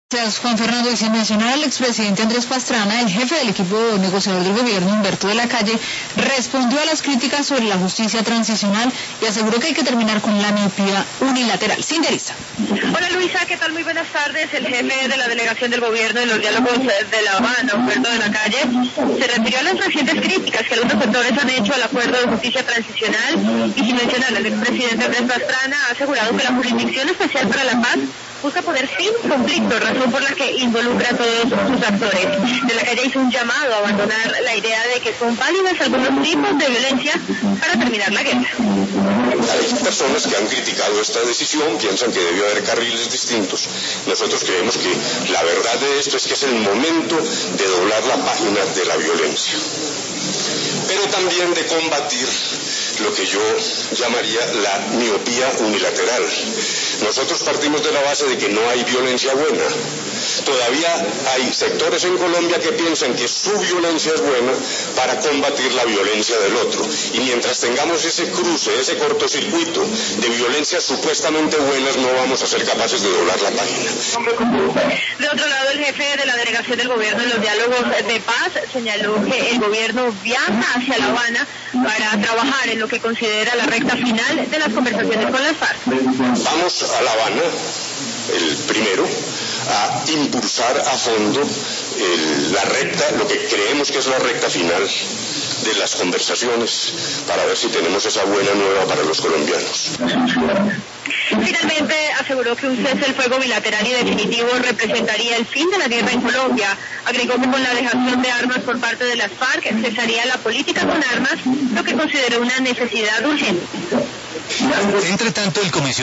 Gracias, Juan Fernando. Y sin mencionar al expresidente Andrés Pastrana, el jefe del equipo negociador del gobierno, Humberto de la Calle, respondió a las críticas sobre la justicia transicional y aseguró que hay que terminar con la miopía unilateral. Cintia Ariza. Hola Luisa, ¿qué tal? Muy buenas tardes. El jefe de la delegación del gobierno en los diálogos de La Habana, Humberto de la Calle, se refirió a las recientes críticas que algunos sectores han hecho al acuerdo de justicia transicional y sin mencionar al expresidente Andrés Pastrana, ha asegurado que la Jurisdicción Especial para la Paz busca poner fin al conflicto, razón por la que involucra a todos sus actores. De la Calle hizo un llamado a abandonar la idea de que son válidas algunos tipos de violencia para terminar la guerra. Hay personas que han criticado esta decisión, piensan que debió haber carriles distintos. Nosotros creemos que la verdad de esto es que es el momento de doblar la página de la violencia, pero también de combatir lo que yo llamaría la miopía unilateral. Nosotros partimos de la base de que no hay violencia buena. Todavía hay sectores en Colombia que piensan que su violencia es buena para combatir la violencia del otro. Y mientras tengamos ese cruce, ese cortocircuito de violencias supuestamente buenas, no vamos a ser capaces de doblar la página. De otro lado, el jefe de la delegación del gobierno en los diálogos de paz señaló que el gobierno viaja hacia La Habana para trabajar en lo que considera la recta final de las conversaciones con las FARC. Vamos a La Habana, el primero, a impulsar a fondo la recta, lo que creemos que es la recta final de las conversaciones, para ver si tenemos esa buena nueva para los colombianos. Finalmente aseguró que un cese del fuego bilateral y definitivo representaría el fin de la guerra en Colombia. Agregó que con la dejación de armas por parte de las FARC cesaría la política con armas, lo que consideró una necesidad urgente. Entre tanto, el comisionado